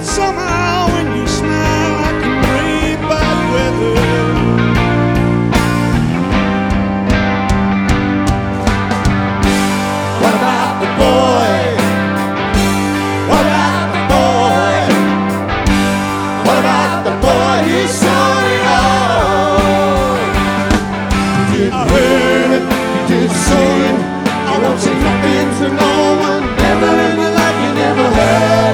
somehow when you smile I can breathe bad weather. What about the boy? What about the boy? What about the boy? He saw it all. He did hurt, he did so